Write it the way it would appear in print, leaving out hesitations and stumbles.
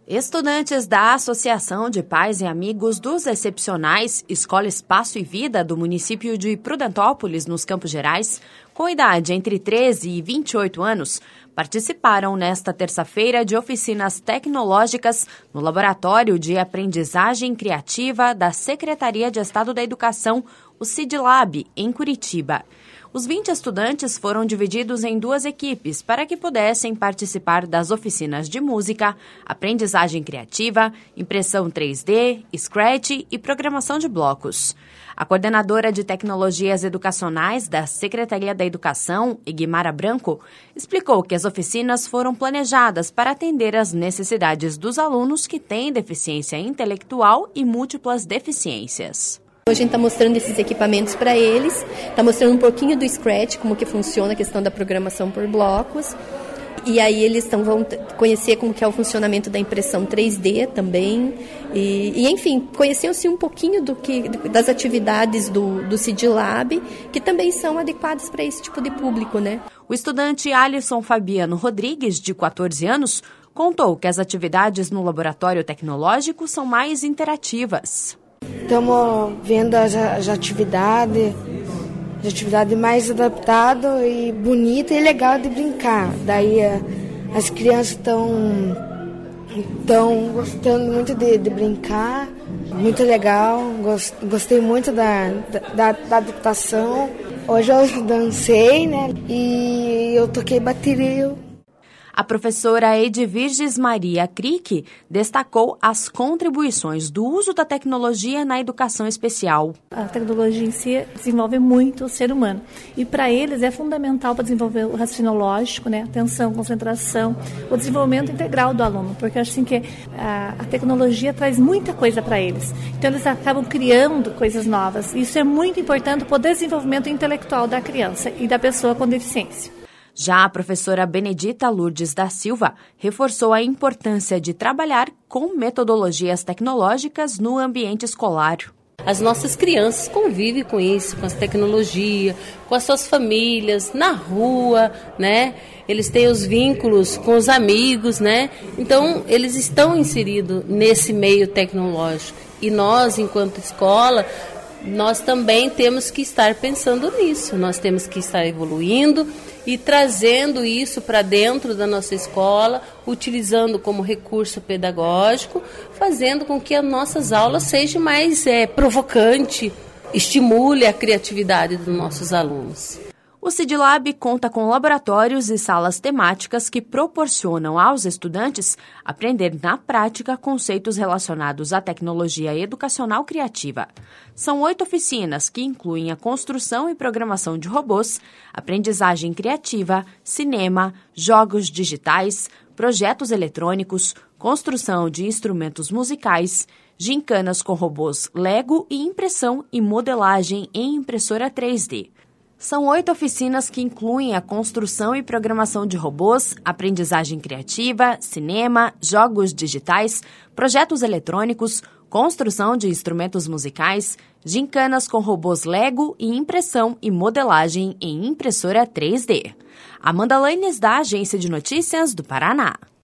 Estudantes da Associação de Pais e Amigos dos Excepcionais Escola Espaço e Vida do município de Prudentópolis, nos Campos Gerais, com idade entre 13 e 28 anos, participaram nesta terça-feira de oficinas tecnológicas no Laboratório de Aprendizagem Criativa da Secretaria de Estado da Educação, o CIDLab, em Curitiba. Os 20 estudantes foram divididos em duas equipes para que pudessem participar das oficinas de música, aprendizagem criativa, impressão 3D, Scratch e programação de blocos. A coordenadora de tecnologias educacionais da Secretaria da Educação, Egmara Branco, explicou que as oficinas foram planejadas para atender às necessidades dos alunos que têm deficiência intelectual e múltiplas deficiências. Hoje a gente está mostrando esses equipamentos para eles, está mostrando um pouquinho do Scratch, como que funciona a questão da programação por blocos. E aí eles vão conhecer como que é o funcionamento da impressão 3D também. E enfim, conheciam-se um pouquinho das atividades do CIDLab, que também são adequadas para esse tipo de público, né? O estudante Alisson Fabiano Rodrigues, de 14 anos, contou que as atividades no laboratório tecnológico são mais interativas. Estamos vendo as atividades mais adaptadas e bonita e legal de brincar. Daí as crianças estão gostando muito de brincar, muito legal. Gostei muito da adaptação. Hoje eu dancei, né? E eu toquei bateria. A professora Edvirges Maria Crick destacou as contribuições do uso da tecnologia na educação especial. A tecnologia em si desenvolve muito o ser humano e para eles é fundamental para desenvolver o raciocínio lógico, né? Atenção, concentração, o desenvolvimento integral do aluno, porque eu acho assim que a tecnologia traz muita coisa para eles. Então eles acabam criando coisas novas. Isso é muito importante para o desenvolvimento intelectual da criança e da pessoa com deficiência. Já a professora Benedita Lourdes da Silva reforçou a importância de trabalhar com metodologias tecnológicas no ambiente escolar. As nossas crianças convivem com isso, com as tecnologias, com as suas famílias, na rua, né? Eles têm os vínculos com os amigos, né? Então, eles estão inseridos nesse meio tecnológico. E nós, enquanto escola, nós também temos que estar pensando nisso. Nós temos que estar evoluindo e trazendo isso para dentro da nossa escola, utilizando como recurso pedagógico, fazendo com que as nossas aulas sejam mais provocante, estimule a criatividade dos nossos alunos. O CIDLab conta com laboratórios e salas temáticas que proporcionam aos estudantes aprender na prática conceitos relacionados à tecnologia educacional criativa. São 8 oficinas que incluem a construção e programação de robôs, aprendizagem criativa, cinema, jogos digitais, projetos eletrônicos, construção de instrumentos musicais, gincanas com robôs Lego e impressão e modelagem em impressora 3D. São 8 oficinas que incluem a construção e programação de robôs, aprendizagem criativa, cinema, jogos digitais, projetos eletrônicos, construção de instrumentos musicais, gincanas com robôs Lego e impressão e modelagem em impressora 3D. Amanda Lanes, da Agência de Notícias do Paraná.